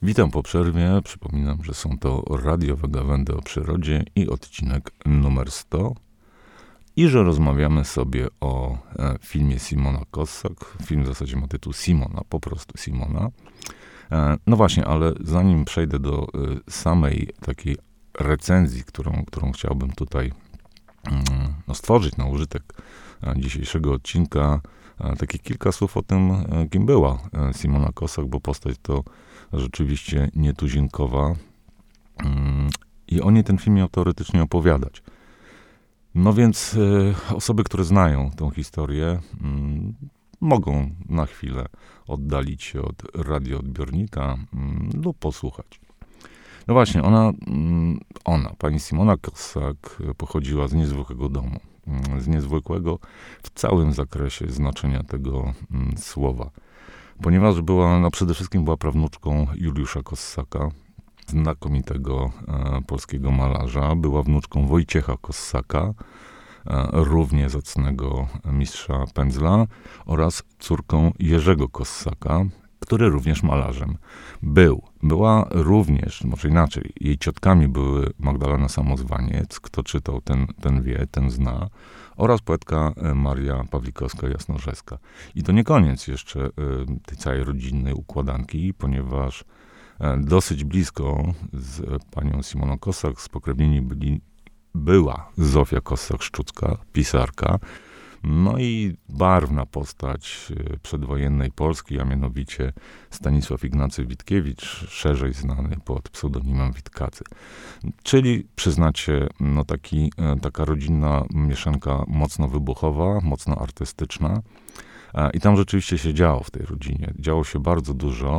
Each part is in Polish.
Witam po przerwie. Przypominam, że są to radiowe gawędy o przyrodzie i odcinek numer 100. I że rozmawiamy sobie o filmie Simona Kossak. Film w zasadzie ma tytuł Simona, po prostu Simona. No właśnie, ale zanim przejdę do samej takiej recenzji, którą chciałbym tutaj stworzyć na użytek dzisiejszego odcinka, takie kilka słów o tym, kim była Simona Kossak, bo postać to rzeczywiście nietuzinkowa i o niej ten film miał teoretycznie opowiadać. No więc osoby, które znają tą historię, mogą na chwilę oddalić się od radioodbiornika lub posłuchać. No właśnie, pani Simona Kossak pochodziła z niezwykłego domu. Z niezwykłego w całym zakresie znaczenia tego słowa. Ponieważ przede wszystkim była prawnuczką Juliusza Kossaka, znakomitego polskiego malarza. Była wnuczką Wojciecha Kossaka, równie zacnego mistrza pędzla, oraz córką Jerzego Kossaka, który również malarzem był. Była również, może inaczej, jej ciotkami były Magdalena Samozwaniec, kto czytał, ten wie, ten zna, oraz poetka Maria Pawlikowska-Jasnorzewska. I to nie koniec jeszcze tej całej rodzinnej układanki, ponieważ dosyć blisko z panią Simoną Kossak spokrewnieni była Zofia Kossak-Szczucka, pisarka, no i barwna postać przedwojennej Polski, a mianowicie Stanisław Ignacy Witkiewicz, szerzej znany pod pseudonimem Witkacy. Czyli, przyznacie, taka rodzinna mieszanka mocno wybuchowa, mocno artystyczna. I tam rzeczywiście się działo w tej rodzinie. Działo się bardzo dużo.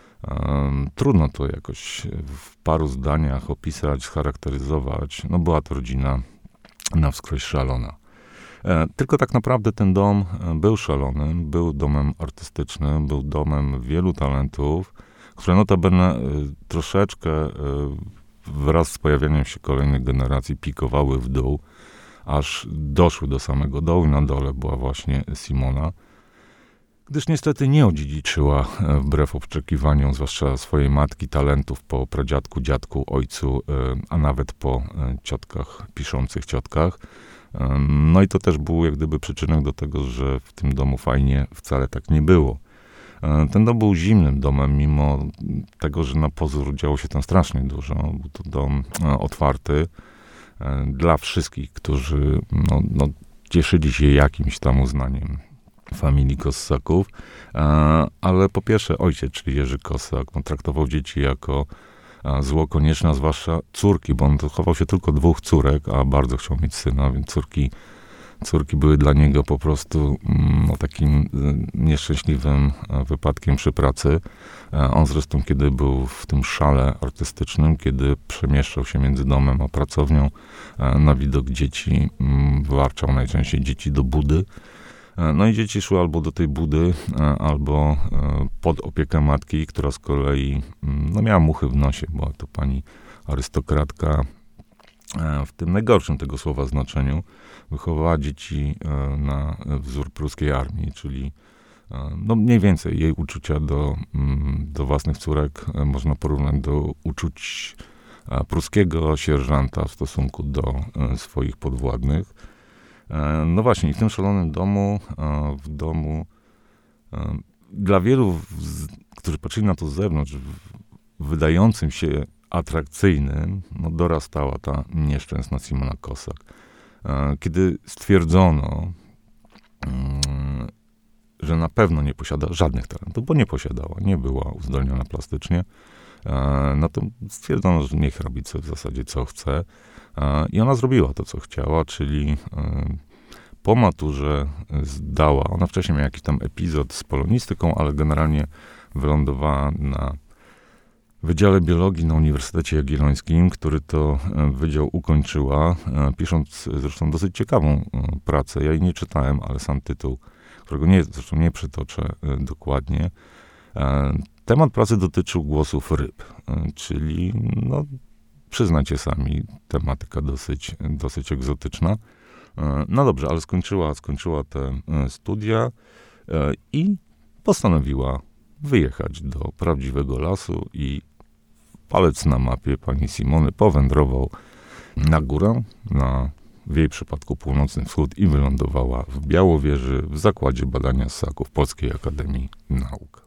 Trudno to jakoś w paru zdaniach opisać, scharakteryzować. No była to rodzina na wskroś szalona. Tylko tak naprawdę ten dom był szalony, był domem artystycznym, był domem wielu talentów, które notabene troszeczkę wraz z pojawianiem się kolejnych generacji pikowały w dół, aż doszły do samego dołu i na dole była właśnie Simona. Gdyż niestety nie odziedziczyła, wbrew oczekiwaniom, zwłaszcza swojej matki, talentów po pradziadku, dziadku, ojcu, a nawet po ciotkach, piszących ciotkach. No i to też był jak gdyby przyczynek do tego, że w tym domu fajnie wcale tak nie było. Ten dom był zimnym domem, mimo tego, że na pozór działo się tam strasznie dużo. Był to dom otwarty dla wszystkich, którzy cieszyli się jakimś tam uznaniem familii Kossaków, ale po pierwsze ojciec, czyli Jerzy Kossak, traktował dzieci jako zło konieczne, a zwłaszcza córki, bo on chował się tylko 2 córek, a bardzo chciał mieć syna, więc córki były dla niego po prostu takim nieszczęśliwym wypadkiem przy pracy. On zresztą, kiedy był w tym szale artystycznym, kiedy przemieszczał się między domem a pracownią, na widok dzieci warczał najczęściej dzieci do budy. No i dzieci szły albo do tej budy, albo pod opiekę matki, która z kolei miała muchy w nosie. Była to pani arystokratka w tym najgorszym tego słowa znaczeniu. Wychowała dzieci na wzór pruskiej armii, czyli mniej więcej jej uczucia do własnych córek można porównać do uczuć pruskiego sierżanta w stosunku do swoich podwładnych. No właśnie, i w tym szalonym domu, dla wielu, którzy patrzyli na to z zewnątrz, wydającym się atrakcyjnym, dorastała ta nieszczęsna Simona Kossak. Kiedy stwierdzono, że na pewno nie posiada żadnych talentów, bo nie posiadała, nie była uzdolniona plastycznie, no to stwierdzono, że niech robi w zasadzie co chce. I ona zrobiła to, co chciała, czyli po maturze zdała, ona wcześniej miała jakiś tam epizod z polonistyką, ale generalnie wylądowała na Wydziale Biologii na Uniwersytecie Jagiellońskim, który to wydział ukończyła, pisząc zresztą dosyć ciekawą pracę. Ja jej nie czytałem, ale sam tytuł, którego zresztą nie przytoczę dokładnie. Temat pracy dotyczył głosów ryb, czyli przyznajcie sami, tematyka dosyć egzotyczna. No dobrze, ale skończyła te studia i postanowiła wyjechać do prawdziwego lasu i palec na mapie pani Simony powędrował na górę, w jej przypadku północny wschód i wylądowała w Białowieży w Zakładzie Badania Ssaków Polskiej Akademii Nauk.